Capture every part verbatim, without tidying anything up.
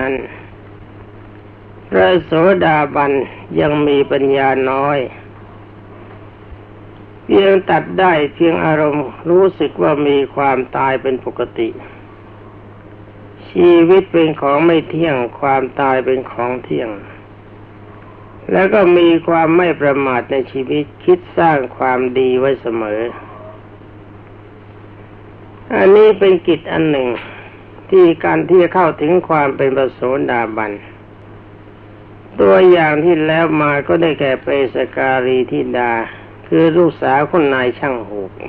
นั้นพระโสดาบันยังมีปัญญาน้อยเพียงตัดได้เพียงอารมณ์รู้สึกว่ามีความตายเป็นปกติชีวิตเป็นของไม่เที่ยงความตายเป็นของเที่ยงแล้วก็มีความไม่ประมาทในชีวิตคิดสร้างความดีไว้เสมออันนี้เป็นกิจอันหนึ่งที่การที่จะเข้าถึงความเป็นพระโสดาบันตัวอย่างที่แล้วมาก็ได้แก่เปสการีธิดาคือลูกสาวของนายช่างหูก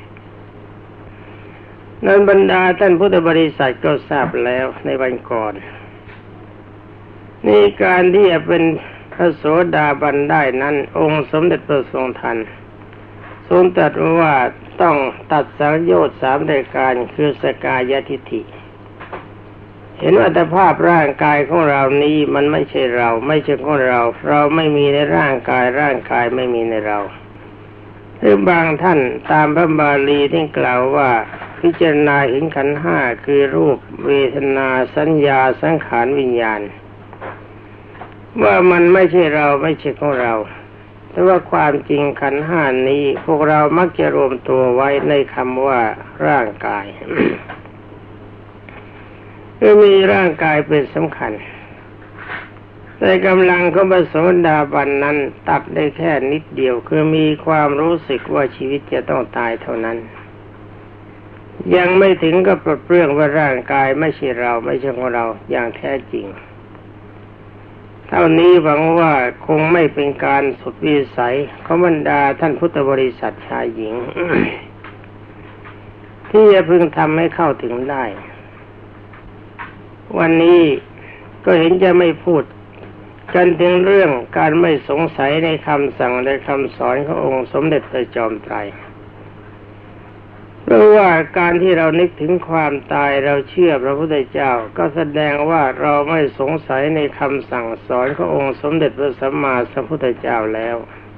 นั้นบรรดาท่านพุทธบริษัทก็ทราบแล้วในวันก่อนนี่การที่จะเป็นพระโสดาบันได้นั้นองค์สมเด็จพระทรงทันทรงตรัสว่าต้องตัดสังโยชน์สามรายการคือสกายทิฏฐิเห็นว่าอัตภาพร่างกายของเรานี้มันไม่ใช่เราไม่ใช่ของเราเราไม่มีในร่างกายร่างกายไม่มีในเราหรือบางท่านตามพระบาลีที่กล่าวว่าพิจารณาเห็นขันธ์ห้าคือรูปเวทนาสัญญาสังขารวิญญาณว่ามันไม่ใช่เราไม่ใช่ของเราแต่ว่าความจริงขันธ์ห้านี้พวกเรามักจะรวมตัวไว้ในคำว่าร่างกาย คือมีร่างกายเป็นสำคัญแต่กำลังของพระโสดาบันนั้นตัดได้แค่นิดเดียวคือมีความรู้สึกว่าชีวิตจะต้องตายเท่านั้นยังไม่ถึงกับปลดเปลื้องว่าร่างกายไม่ใช่เราไม่ใช่ของเราอย่างแท้จริงเท่านี้หวังว่าคงไม่เป็นการสุดวิสัยของบรรดาท่านพุทธบริษัทชายหญิง ที่จะพึงทำให้เข้าถึงได้วันนี้ก็เห็นจะไม่พูดกันถึงเรื่องการไม่สงสัยในคำสั่งและคำสอนขององค์สมเด็จพระจอมไตรเพราะว่าการที่เรานึกถึงความตายเราเชื่อพระพุทธเจ้าก็แสดงว่าเราไม่สงสัยในคำสั่งสอนขององค์สมเด็จพระสัมมาสัมพุทธเจ้าแล้ว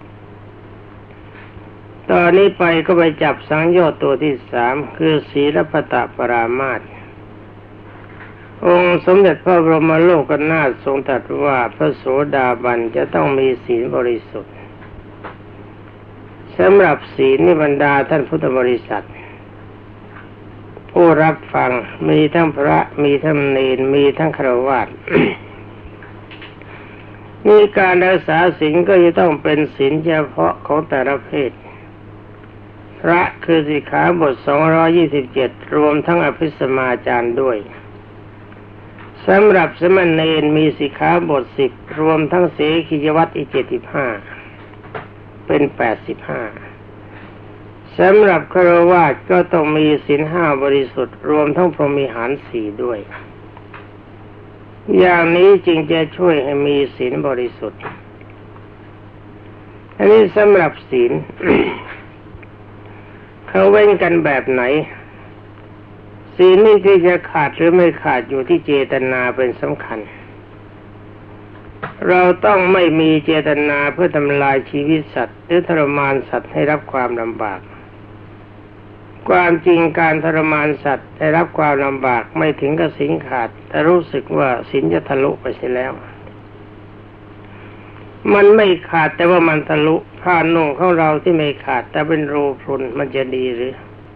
ตอนนี้ไปก็ไปจับสังโยชน์ตัวที่สามคือศีลปตปรามาสองค์สมเด็จพระบรมโลกนาถทรงตรัสว่าพระโสดาบันจะต้องมีศีลบริสุทธิ์สำหรับศีลนิบรรดาท่านพุทธบริษัทผู้รับฟังมีทั้งพระมีทั้งเณรมีทั้งฆราวาส มีการรักษาศีลก็จะต้องเป็นศีลเฉพาะของแต่ละเพศพระคือสิกขาบทสองร้อยยี่สิบเจ็ดรวมทั้งอภิสมาจารย์ด้วยสำหรับสมณเณรมีสิกขาบทสิบรวมทั้งเสขียวัตรอีกเจ็ดสิบห้าเป็นแปดสิบห้าสำหรับฆราวาสก็ต้องมีศีลห้าบริสุทธิ์รวมทั้งพรหมิหารสี่ด้วยอย่างนี้จึงจะช่วยให้มีศีลบริสุทธิ์อันนี้สำหรับศีล เขาเว้นกันแบบไหนศีลนี่ที่จะขาดหรือไม่ขาดอยู่ที่เจตนาเป็นสำคัญเราต้องไม่มีเจตนาเพื่อทำลายชีวิตสัตว์หรือทรมานสัตว์ให้รับความลำบากความจริงการทรมานสัตว์ให้รับความลำบากไม่ถึงกับศีลขาดแต่รู้สึกว่าศีลจะทะลุไปเสียแล้วมันไม่ขาดแต่ว่ามันทะลุผ้านุ่งของเราที่ไม่ขาดแต่เป็นรูพรุนมันจะดีหรือ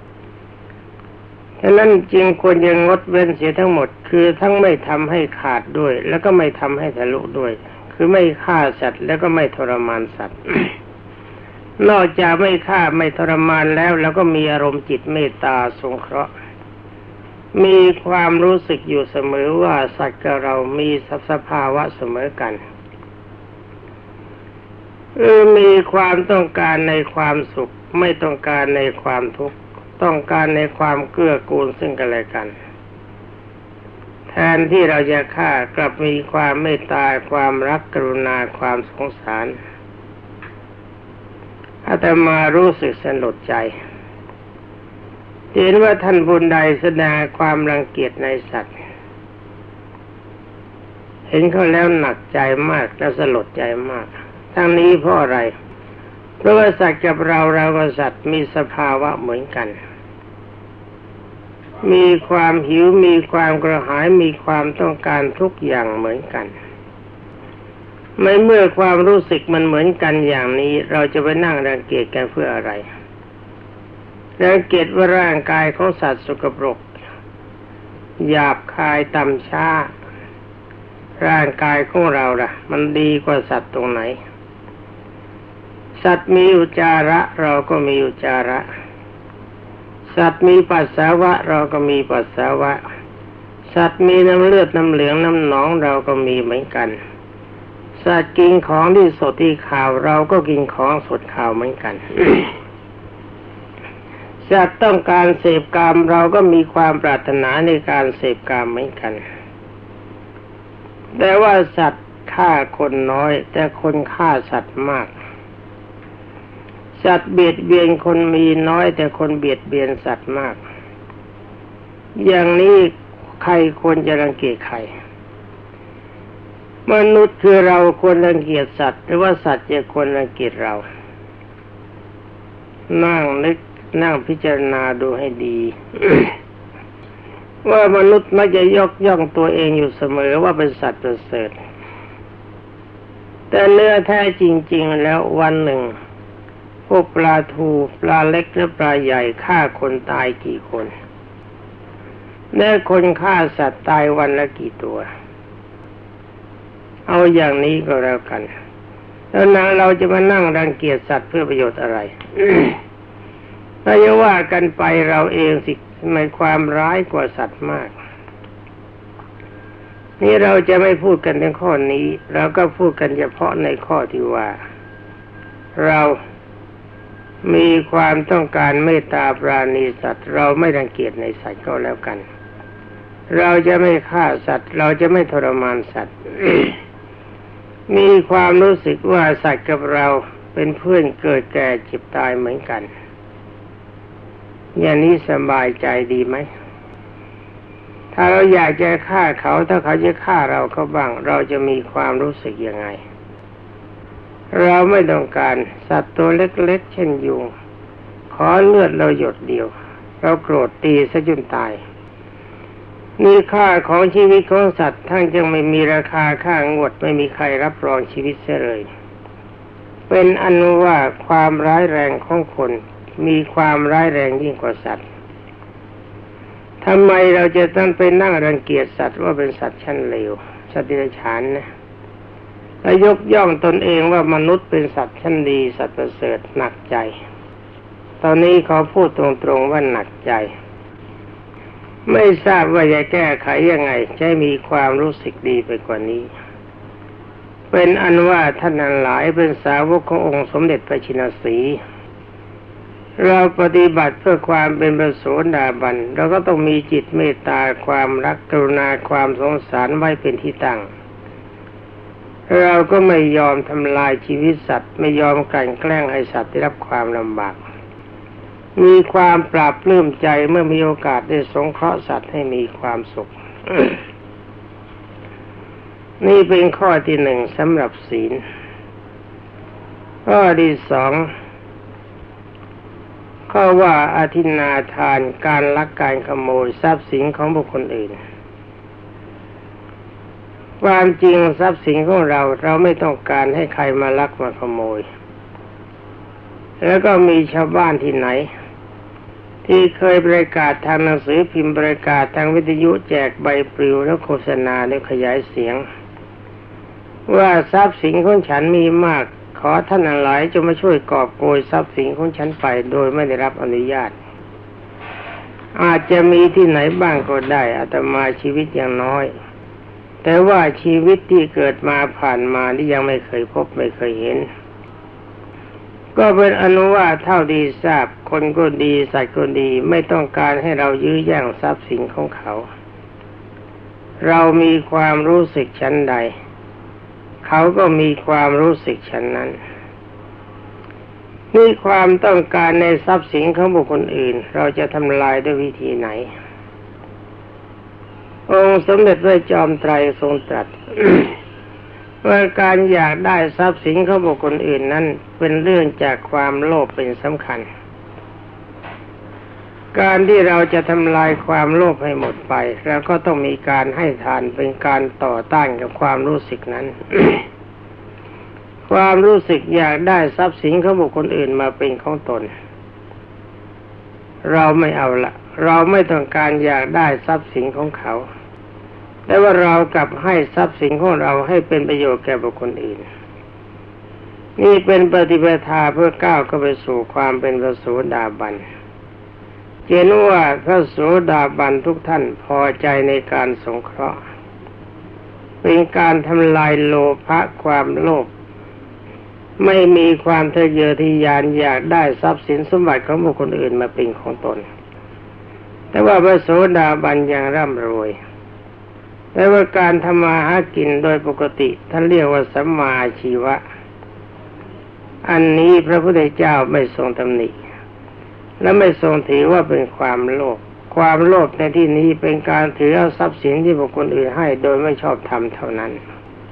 ฉะนั้นจึงควรจะงดเว้นเสียทั้งหมดคือทั้งไม่ทำให้ขาดด้วยแล้วก็ไม่ทำให้ทะลุด้วยคือไม่ฆ่าสัตว์แล้วก็ไม่ทรมานสัตว์ นอกจากไม่ฆ่าไม่ทรมานแล้วแล้วก็มีอารมณ์จิตเมตตาสงเคราะห์มีความรู้สึกอยู่เสมอว่าสัตว์กับเรามีสภาวะเสมอกันเออมีความต้องการในความสุขไม่ต้องการในความทุกข์ต้องการในความเกื้อกูลซึ่งกันและกันแทนที่เราจะฆ่ากลับมีความเมตตาความรักกรุณาความสงสารอาตมารู้สึกสลดใจเห็นว่าท่านบุญใดแสดงความรังเกียจในสัตว์เห็นเขาแล้วหนักใจมากและสลดใจมากทั้งนี้เพราะอะไรเพราะว่าสัตว์กับเราเรากับสัตว์มีสภาวะเหมือนกันมีความหิวมีความกระหายมีความต้องการทุกอย่างเหมือนกันไม่เมื่อความรู้สึกมันเหมือนกันอย่างนี้เราจะไปนั่งรังเกียจกันเพื่ออะไรรังเกียจว่าร่างกายของสัตว์สกปรกหยาบคายต่ำช้าร่างกายของเราล่ะมันดีกว่าสัตว์ตรงไหนสัตว์มีอุจจาระเราก็มีอุจจาระสัตว์มีปัสสาวะเราก็มีปัสสาวะสัตว์มีน้ำเลือดน้ำเหลืองน้ำหนองเราก็มีเหมือนกันสัตว์กินของที่สดที่ขาวเราก็กินของสดขาวเหมือนกัน สัตว์ต้องการเสพกามเราก็มีความปรารถนาในการเสพกามเหมือนกันแต่ว่าสัตว์ฆ่าคนน้อยแต่คนฆ่าสัตว์มากสัตว์เบียดเบียนคนมีน้อยแต่คนเบียดเบียนสัตว์มากอย่างนี้ใครควรจะรังเกียจใครมนุษย์คือเราควรรังเกียจสัตว์หรือว่าสัตว์จะควรรังเกียจเรานั่งนึกนั่งพิจารณาดูให้ดี ว่ามนุษย์มักจะยกย่องตัวเองอยู่เสมอว่าเป็นสัตว์ประเสริฐแต่เนื้อแท้จริงๆแล้ววันหนึ่งพวกปลาทูปลาเล็กและปลาใหญ่ฆ่าคนตายกี่คนและคนฆ่าสัตว์ตายวันละกี่ตัวเอาอย่างนี้ก็แล้วกันแล้วนางเราจะมานั่งรังเกียจสัตว์เพื่อประโยชน์อะไร ถ้าจะว่ากันไปเราเองสิมีความร้ายกว่าสัตว์มากนี่เราจะไม่พูดกันในข้อนี้เราก็พูดกันเฉพาะในข้อที่ว่าเรามีความต้องการเมตตาปราณีสัตว์เราไม่รังเกียจในสัตว์ก็แล้วกันเราจะไม่ฆ่าสัตว์เราจะไม่ทรมานสัตว์ มีความรู้สึกว่าสัตว์กับเราเป็นเพื่อนเกิดแก่เจ็บตายเหมือนกันอย่างนี้สบายใจดีไหมถ้าเราอยากจะฆ่าเขาถ้าเขาจะฆ่าเราเขาบ้างเราจะมีความรู้สึกยังไงเราไม่ต้องการสัตว์ตัวเล็กๆเช่นยุงขอเลือดเราหยดเดียวเราโกรธตีซะจนตายนี่ค่าของชีวิตของสัตว์ทั้งจึงไม่มีราคาค่างวดไม่มีใครรับรองชีวิตเสียเลยเป็นอนุว่าความร้ายแรงของคนมีความร้ายแรงยิ่งกว่าสัตว์ทำไมเราจะต้องไปนั่งรังเกียจสัตว์ว่าเป็นสัตว์ชั้นเลวสัตว์เดรัจฉานนะและยกย่องตนเองว่ามนุษย์เป็นสัตว์ชั้นดีสัตว์ประเสริฐหนักใจตอนนี้เขาพูดตรงๆว่าหนักใจไม่ทราบว่าจะแก้ไขยังไงจะมีความรู้สึกดีไปกว่านี้เป็นอันว่าท่านทั้งหลายเป็นสาวกขององค์สมเด็จพระชินสีห์เราปฏิบัติเพื่อความเป็นพระโสดาบันเราก็ต้องมีจิตเมตตาความรักกรุณาความสงสารไว้เป็นที่ตั้งเราก็ไม่ยอมทำลายชีวิตสัตว์ไม่ยอมกลั่นแกล้งให้สัตว์ได้รับความลำบากมีความปราบปลื้มใจเมื่อมีโอกาสได้สงเคราะห์สัตว์ให้มีความสุข นี่เป็นข้อที่หนึ่งสำหรับศีลข้อที่สองข้อว่าอทินนาทานการลักการขโมยทรัพย์สินของบุคคลอื่นความจริงทรัพย์สินของเราเราไม่ต้องการให้ใครมาลักมาขโมยแล้วก็มีชาวบ้านที่ไหนที่เคยประกาศทางหนังสือพิมพ์ประกาศทางวิทยุแจกใบปลิวและโฆษณาและขยายเสียงว่าทรัพย์สินของฉันมีมากขอท่านทั้งหลายจงมาช่วยกอบโกยทรัพย์สินของฉันไปโดยไม่ได้รับอนุญาตอาจจะมีที่ไหนบ้างก็ได้อาตมาชีวิตอย่างน้อยแต่ว่าชีวิตที่เกิดมาผ่านมาที่ยังไม่เคยพบไม่เคยเห็นก็เป็นอนุว่าเท่าดีทราบคนก็ดีสัตว์ก็ดีไม่ต้องการให้เรายื้อแย่งทรัพย์สินของเขาเรามีความรู้สึกชั้นใดเขาก็มีความรู้สึกชั้นนั้นนี่ความต้องการในทรัพย์สินของบุคคลอื่นเราจะทำลายด้วยวิธีไหนองค์สมเด็จพระจอมไตรทรงตรัส ว่าการอยากได้ทรัพย์สินของบุคคลอื่นนั้นเป็นเรื่องจากความโลภเป็นสำคัญการที่เราจะทำลายความโลภให้หมดไปเราก็ต้องมีการให้ทานเป็นการต่อต้านกับความรู้สึกนั้น ความรู้สึกอยากได้ทรัพย์สินของบุคคลอื่นมาเป็นของตนเราไม่เอาละเราไม่ต้องการอยากได้ทรัพย์สินของเขาแต่ว่าเรากลับให้ทรัพย์สินของเราให้เป็นประโยชน์แก่บุคคลอื่นนี่เป็นปฏิปทาเพื่อก้าวเข้าไปสู่ความเป็นพระโสดาบันเจนว่าพระโสดาบันทุกท่านพอใจในการสงเคราะห์เป็นการทำลายโลภะความโลภไม่มีความทะเยอทะยานอยากได้ทรัพย์สินสมบัติของบุคคลอื่นมาเป็นของตนแต่ว่าพระโสดาบันยังร่ำรวยแต่ว่าการทำมาหากินโดยปกติท่านเรียกว่าสัมมาอาชีวะอันนี้พระพุทธเจ้าไม่ทรงตำหนิและไม่ทรงถือว่าเป็นความโลภความโลภในที่นี้เป็นการถือเอาทรัพย์สินที่บุคคลอื่นให้โดยไม่ชอบธรรมเท่านั้น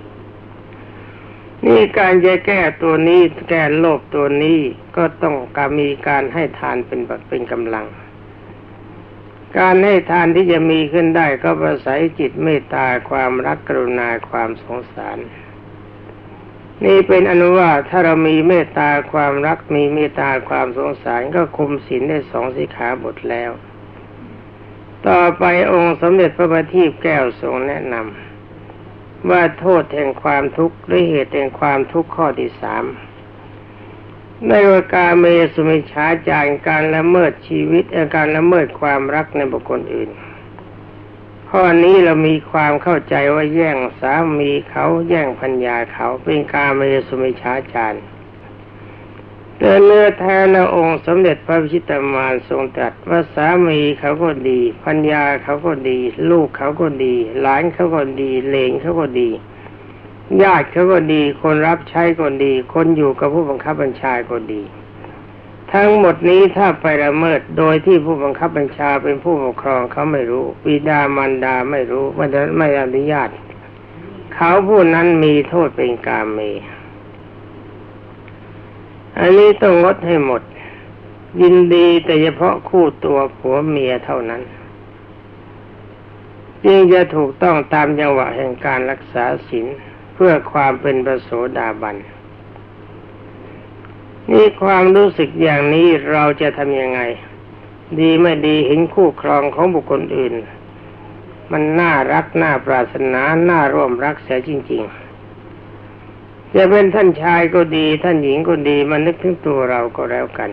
นี่การจะแก้ตัวนี้แก้โลภตัวนี้ก็ต้องการมีการให้ทานเป็นแบบเป็นกำลังการให้ทานที่จะมีขึ้นได้ก็อาศัยจิตเมตตาความรักกรุณาความสงสารนี่เป็นอนุว่าถ้าเรามีเมตตาความรักมีเมตตาความสงสารก็คุมศีลได้สองสิกขาบทแล้วต่อไปองค์สมเด็จพระบัณฑิตแก้วทรงแนะนำว่าโทษแห่งความทุกข์หรือเหตุแห่งความทุกข์ข้อที่สามในวกาเมสุมิจฉาจารการละเมิดชีวิตการละเมิดความรักในบุคคลอื่นข้อนี้เรามีความเข้าใจว่าแย่งสามีเขาแย่งภรรยาเขาเป็นกาเมสุมิจฉาจารแต่เนื้อแท้แล้วองค์สมเด็จพระพิชิตมารทรงตรัสว่าสามีเขาก็ดีภรรยาเขาก็ดีลูกเขาก็ดีหลานเขาก็ดีเหลนเขาก็ดีญาติเขาก็ดีคนรับใช้ก็ดีคนอยู่กับผู้บังคับบัญชาก็ดีทั้งหมดนี้ถ้าไปละเมิดโดยที่ผู้บังคับบัญชาเป็นผู้ปกครองเขาไม่รู้บิดามารดาไม่รู้ไม่ได้ไม่อนุญาตเขาผู้นั้นมีโทษเป็นกาเมอันนี้ต้องงดให้หมดยินดีแต่เฉพาะคู่ตัวผัวเมียเท่านั้นจึงจะถูกต้องตามจังหวะแห่งการรักษาศีลเพื่อความเป็นพระโสดาบันนี่ความรู้สึกอย่างนี้เราจะทำยังไงดีไม่ดีเห็นคู่ครองของบุคคลอื่นมันน่ารักน่าปรารถนาน่าร่วมรักเสียจริงๆจะเป็นท่านชายก็ดีท่านหญิงก็ดีมันนึกถึงตัวเราก็แล้วกัน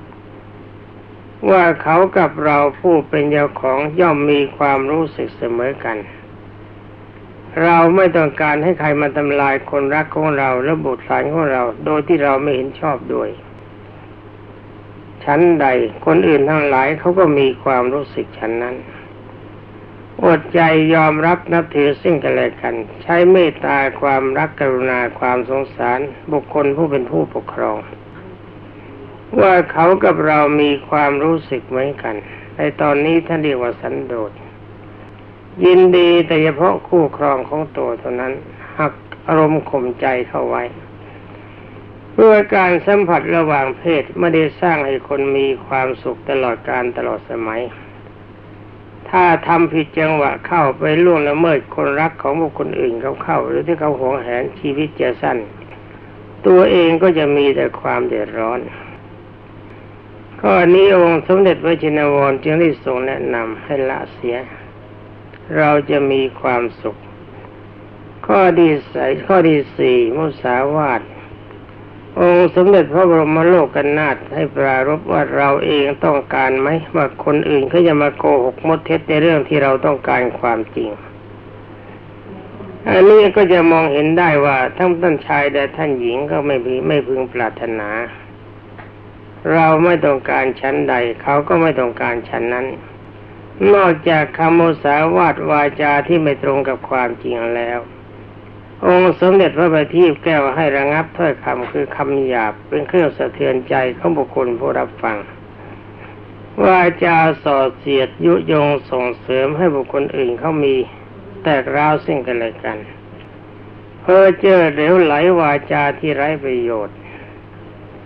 ว่าเขากับเราผู้เป็นเจ้าของย่อมมีความรู้สึกเสมอกันเราไม่ต้องการให้ใครมาทำลายคนรักของเราและบุตรหลานของเราโดยที่เราไม่เห็นชอบด้วยชั้นใดคนอื่นทั้งหลายเขาก็มีความรู้สึกชั้นนั้นอดใจยอมรับนับถือซึ่งกันและกันใช้เมตตาความรักกรุณาความสงสารบุคคลผู้เป็นผู้ปกครองว่าเขากับเรามีความรู้สึกเหมือนกันในตอนนี้ท่านเรียกว่าสันโดษยินดีแต่เฉพาะคู่ครองของตัวเท่านั้นหักอารมณ์ข่มใจเข้าไว้เพื่อการสัมผัสระหว่างเพศไม่ได้สร้างให้คนมีความสุขตลอดกาลตลอดสมัยถ้าทำผิดจังหวะเข้าไปล่วงละเมิดคนรักของบุคคลอื่นเขาเข้าหรือที่เขาหวงแหนชีวิตจะสั้นตัวเองก็จะมีแต่ความเดือดร้อนข้อนี้องค์สมเด็จพระชินวรจึงได้ทรงแนะนำให้ละเสียเราจะมีความสุขข้อที่สี่ข้อที่สี่มุสาวาทองค์สมเด็จพระบรมโลกนาถให้ปรารภว่าเราเองต้องการไหมว่าคนอื่นเขาจะมาโกหกมดเท็จในเรื่องที่เราต้องการความจริงอันนี้ก็จะมองเห็นได้ว่าทั้งท่านชายและท่านหญิงก็ไม่ไม่พึงปรารถนาเราไม่ต้องการชั้นใดเขาก็ไม่ต้องการชั้นนั้นนอกจากคำมุสาวาทวาจาที่ไม่ตรงกับความจริงแล้วองค์สมเด็จพระบัณฑิตแก้วให้ระงับถ้อยคำคือคำหยาบเป็นเครื่องสะเทือนใจของบุคคลผู้รับฟังวาจาส่อเสียดยุยงส่งเสริมให้บุคคลอื่นเขามีแตกร้าวซึ่งกันและกันเพ้อเจ้อเหลวไหลวาจาที่ไร้ประโยชน์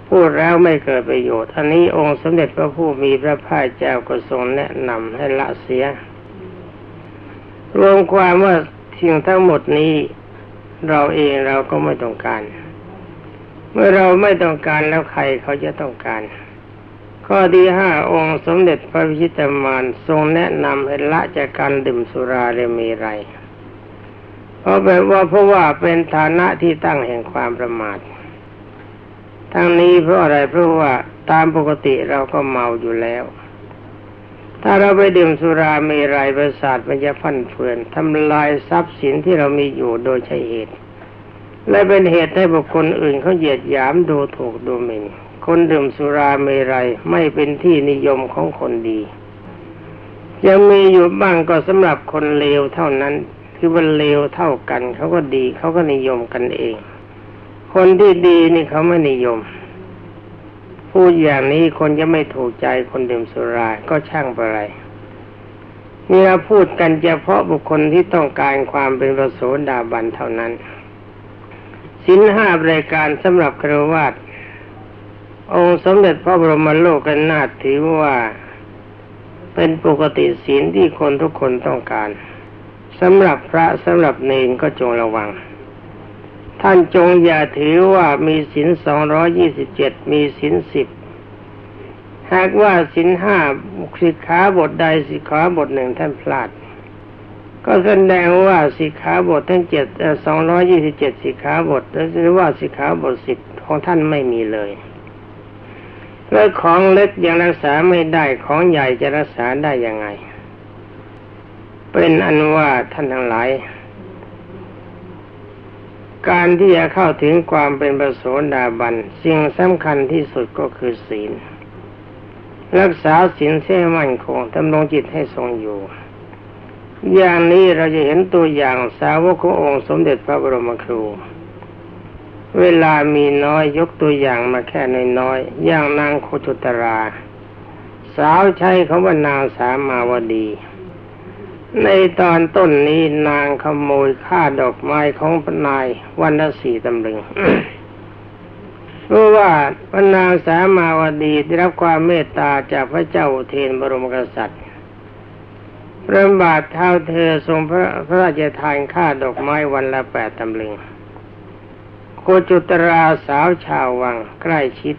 พูดแล้วไม่เกิดประโยชน์อันนี้องค์สมเด็จพระผู้มีพระภาคเจ้าก็ทรงแนะนำให้ละเสียรวมความว่าสิ่งทั้งหมดนี้เราเองเราก็ไม่ต้องการเมื่อเราไม่ต้องการแล้วใครเขาจะต้องการข้อที่ห้าองค์สมเด็จพระพิชิตมารทรงแนะนำให้ละจากการดื่มสุราและเมรัยเพราะแบบว่าเพราะว่าเป็นฐานะที่ตั้งแห่งความประมาททั้งนี้เพราะอะไรเพราะว่าตามปกติเราก็เมาอยู่แล้วถ้าเราไปดื่มสุราเมรัยประสาทมันจะฟั่นเฟือนทำลายทรัพย์สินที่เรามีอยู่โดยใช่เหตุและเป็นเหตุให้บุคคลอื่นเขาเหยียดหยามดูถูกดูหมิ่นคนดื่มสุราเมรัยไม่เป็นที่นิยมของคนดียังมีอยู่บ้างก็สำหรับคนเลวเท่านั้นคือว่าเลวเท่ากันเขาก็ดีเขาก็นิยมกันเองคนที่ดีนี่เขาไม่นิยมพูดอย่างนี้คนจะไม่ถูกใจคนดื่มสุราก็ช่างไปไรนี่เราพูดกันเฉพาะบุคคลที่ต้องการความเป็นพระโสดาบันเท่านั้นศีลห้ารายการสำหรับฆราวาสองค์สมเด็จพระบรมโลกนาถถือว่าเป็นปกติศีลที่คนทุกคนต้องการสำหรับพระสำหรับเณรก็จงระวังท่านจงอย่าถือว่ามีศีลสองร้อยยี่สิบเจ็ดมีศีลสิบหากว่าศีลห้าสิกขาบทใดสิกขาบทหนึ่งท่านพลาดก็แสดงว่าสิกขาบททั้งเจ็ดสองร้อยยี่สิบเจ็ดสิกขาบทหรือว่าสิกขาบทสิบของท่านไม่มีเลยแล้วของเล็กยังรักษาไม่ได้ของใหญ่จะรักษาได้ยังไงเป็นอันว่าท่านทั้งหลายการที่จะเข้าถึงความเป็นพระโสดาบันสิ่งสำคัญที่สุดก็คือศีลรักษาศีลให้มั่นคงดำรงจิตให้ทรงอยู่อย่างนี้เราจะเห็นตัวอย่างสาวกขององค์สมเด็จพระบรมครูเวลามีน้อยยกตัวอย่างมาแค่น้อยๆอย่างนางโคจุตราสาวใช้คำว่านางสามาวดีในตอนต้นนี้นางขโมยค่าดอกไม้ของพระนายวันละสี่ตำลึง รู้ว่าพระนางสามาวดีได้รับความเมตตาจากพระเจ้าอุเทนบรมกษัตริย์พระบาทเท้าเธอทรงพระพระราชทานค่าดอกไม้วันละแปดตำลึงโคจุตราสาวชาววังใกล้ชิด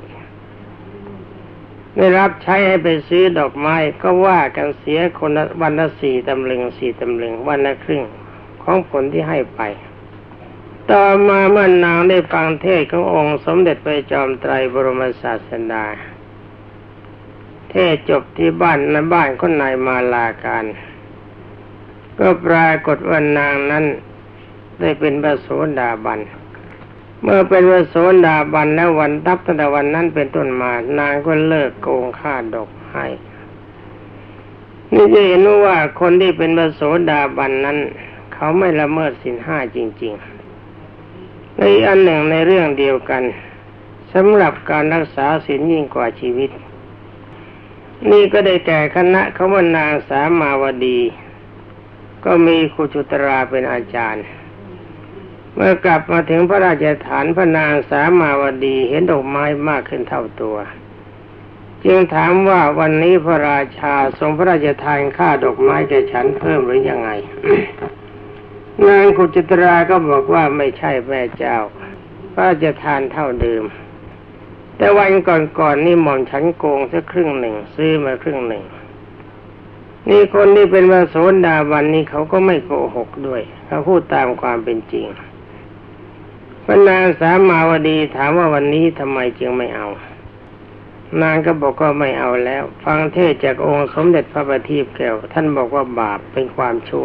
ได้รับใช้ให้ไปซื้อดอกไม้ก็ว่ากันเสียคนวันละสี่ตำลึงสี่ตำลึงวันละครึ่งของผลที่ให้ไปต่อมาเมื่อนางได้ฟังเทศน์ขององค์สมเด็จพระจอมไตรบรมศาสดาเทศน์จบที่บ้านในบ้านคนนายมาลาการก็ปรากฏว่านางนั้นได้เป็นพระโสดาบันเมื่อเป็นพระโสดาบันแล้ววันนับตั้งแต่วันนั้นเป็นต้นมานางก็เลิกโกงค่าดอกให้นี่จะเห็นว่าคนที่เป็นพระโสดาบันนั้นเขาไม่ละเมิดศีลห้าจริงๆในอันหนึ่งในเรื่องเดียวกันสำหรับการรักษาศีลยิ่งกว่าชีวิตนี่ก็ได้แก่คณะเขาว่านางสามาวดีก็มีโคจุตราเป็นอาจารย์เมื่อกลับมาถึงพระราชฐานพระนางสามาวดีเห็นดอกไม้มากขึ้นเท่าตัวจึงถามว่าวันนี้พระราชาทรงพระราชทานค่าดอกไม้แก่ฉันเพิ่มหรือยังไง นางโคจุตราก็บอกว่าไม่ใช่แม่เจ้าพระราชทานเท่าเดิมแต่วันก่อนๆ นี่หม่อมฉันโกงสักครึ่งหนึ่งซื้อมาครึ่งหนึ่งนี่คนที่เป็นพระโสดาบันนี่เขาก็ไม่โกหกด้วยเขาพูดตามความเป็นจริงพระนางสามาวดีถามว่าวันนี้ทำไมจึงไม่เอานางก็บอกว่าไม่เอาแล้วฟังเทศจากองค์สมเด็จพระบัณฑิตแก้วท่านบอกว่าบาปเป็นความชั่ว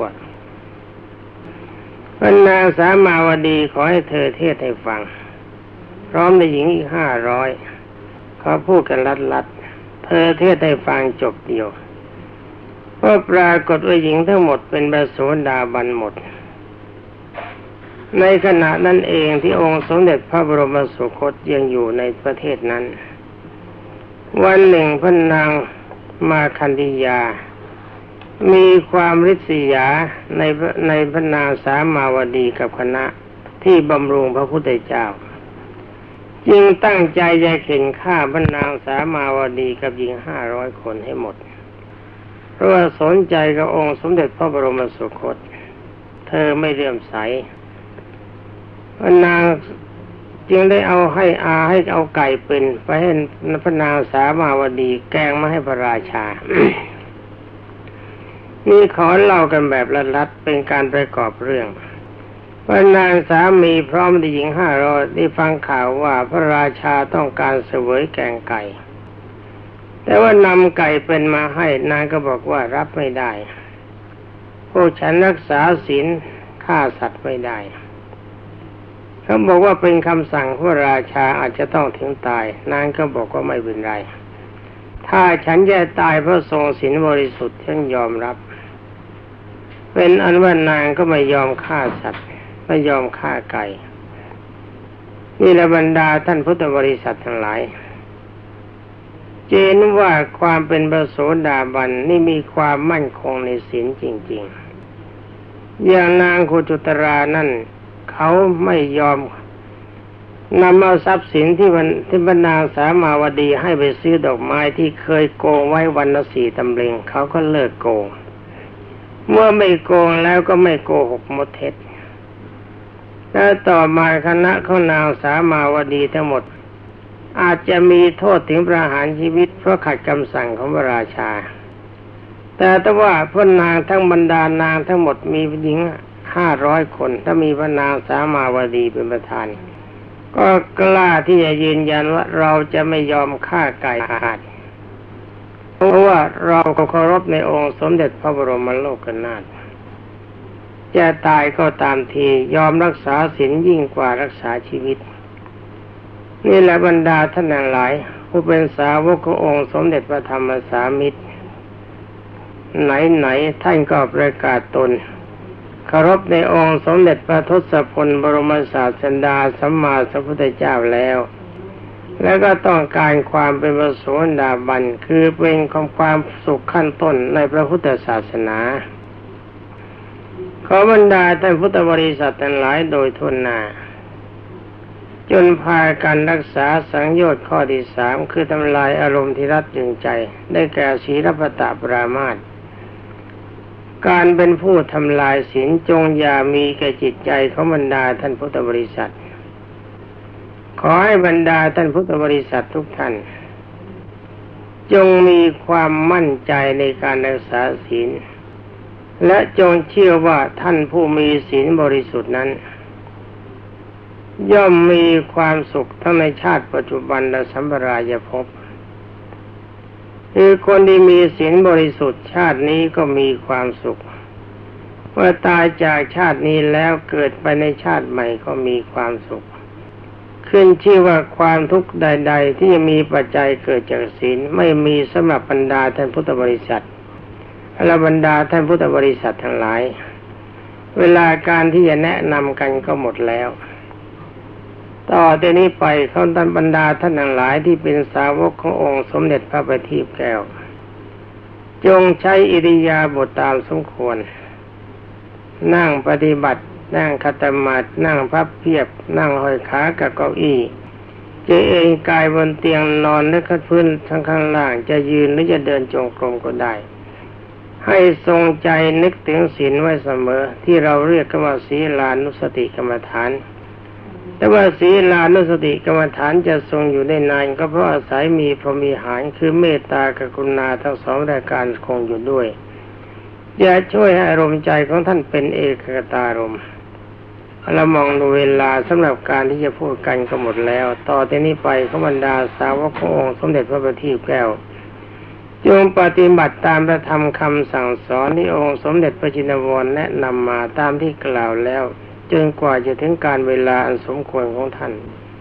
พระนางสามาวดีขอให้เธอเทศให้ฟังพร้อมด้วยหญิงอีกห้าร้อยเขาพูดกันลัดๆเธอเทศให้ฟังจบเดียวก็ปรากฏว่าหญิงทั้งหมดเป็นพระโสดาบันหมดในขณะนั้นเองที่องค์สมเด็จพระบรมสุคตยังอยู่ในประเทศนั้นวันหนึ่งพระนางมาคันธียามีความริษยาในในพระนางสามาวดีกับคณะที่บำรุงพระพุทธเจ้าจึงตั้งใจจะเข็นฆ่าพระนางสามาวดีกับหญิงห้าร้อยคนให้หมดเพราะว่าสนใจกับองค์สมเด็จพระบรมสุคตเธอไม่เลื่อมใสพระนางจึงได้เอาให้อาให้เอาไก่เป็นไปให้พระนางสามาวดีแกงมาให้พระราชา นี่ขอเล่ากันแบบลัดๆเป็นการประกอบเรื่องพระนางสามีพร้อมด้วยหญิงห้าร้อยได้ฟังข่าวว่าพระราชาต้องการเสวยแกงไก่แต่ว่านำไก่เป็นมาให้นางก็บอกว่ารับไม่ได้พวกฉันรักษาศีลฆ่าสัตว์ไม่ได้เขาบอกว่าเป็นคำสั่งพระราชาอาจจะต้องถึงตายนางก็บอกว่าไม่เป็นไรถ้าฉันจะตายเพราะทรงศีลบริสุทธิ์ฉันยอมรับเป็นอันว่านางก็ไม่ยอมฆ่าสัตว์ไม่ยอมฆ่าไก่นี่แหละบรรดาท่านพุทธบริษัททั้งหลายเจนว่าความเป็นพระโสดาบันนี่มีความมั่นคงในศีลจริงๆอย่างนางโคจุตรานั่นเขาไม่ยอมนำเอาทรัพย์สินที่มันที่พระนางสามาวดีให้ไปซื้อดอกไม้ที่เคยโกงไว้วันละสี่ตำลึงเขาก็เลิกโกงเมื่อไม่โกงแล้วก็ไม่โกหกมดเท็จแล้วต่อมาคณะของนางสามาวดีทั้งหมดอาจจะมีโทษถึงประหารชีวิตเพราะขัดคำสั่งของพระราชาแต่ถ้าว่าพระนางทั้งบรรดานางทั้งหมดมีหญิงห้าร้อยคนถ้ามีพระนางสามาวดีเป็นประธานก็กล้าที่จะยืนยันว่าเราจะไม่ยอมฆ่าไก่ขาดเพราะว่าเราเคารพในองค์สมเด็จพระบรมโลกนาถจะตายก็ตามทียอมรักษาศีลยิ่งกว่ารักษาชีวิตนี่แหละบรรดาท่านหลายผู้เป็นสาวกขององค์สมเด็จพระธรรมสามิตรไหนๆท่านก็ประกาศตนเคารพในองค์สมเด็จพระทศพลบรมศาสดาสัมมาสัมพุทธเจ้าแล้วแล้วก็ต้องการความเป็นพระโสดาบันคือเป็นความสุขขั้นต้นในพระพุทธศาสนาขอบรรดาท่านพุทธบริษัททั้งหลายโดยทั่วหน้าจนพากันรักษาสังโยชน์ข้อที่สามคือทำลายอารมณ์ที่รัดรึงใจได้แก่ศีลปตปรามาสการเป็นผู้ทำลายศีลจงอย่ามีแก่จิตใจของบรรดาท่านพุทธบริษัทขอให้บรรดาท่านพุทธบริษัททุกท่านจงมีความมั่นใจในการรักษาศีลและจงเชื่อว่าท่านผู้มีศีลบริสุทธิ์นั้นย่อมมีความสุขทั้งในชาติปัจจุบันและสัมปรายภพคือคนที่มีศีลบริสุทธิ์ชาตินี้ก็มีความสุขเมื่อตายจากชาตินี้แล้วเกิดไปในชาติใหม่ก็มีความสุขขึ้นชื่อว่าความทุกข์ใดๆที่มีปัจจัยเกิดจากศีลไม่มีสำหรับบรรดาท่านพุทธบริษัทและบรรดาท่านพุทธบริษัททั้งหลายเวลาการที่จะแนะนำกันก็หมดแล้วต่อจากนี้ไปท่านบรรดาท่านทั้งหลายที่เป็นสาวกขององค์สมเด็จพระบัณฑิตแก้วจงใช้อิริยาบถตามสมควรนั่งปฏิบัตินั่งขัดสมาธินั่งพับเพียบนั่งห้อยขากับเก้าอี้จะเอนกายบนเตียงนอนหรือขัดพื้นทั้งข้างล่างจะยืนหรือจะเดินจงกรมก็ได้ให้ทรงใจนึกถึงศีลไว้เสมอที่เราเรียกกันว่าศีลานุสติกรรมฐานแต่ว่าศีลานุสติกรรมฐานจะทรงอยู่ได้นานก็เพราะอาศัยมีพรหมิหารคือเมตตากรุณาทั้งสองรายการคงอยู่ด้วยจะช่วยให้อารมณ์ใจของท่านเป็นเอกคตารมณ์เรามองดูเวลาสำหรับการที่จะพูดกันก็หมดแล้วต่อจากนี้ไปขบรรดาสาวกขององค์สมเด็จพระบัณฑิตแก้วจงปฏิบัติตามพระธรรมคำสั่งสอนที่องค์สมเด็จพระจินวรแนะนำมาตามที่กล่าวแล้วจนกว่าจะถึงการเวลาอันสมควรของท่าน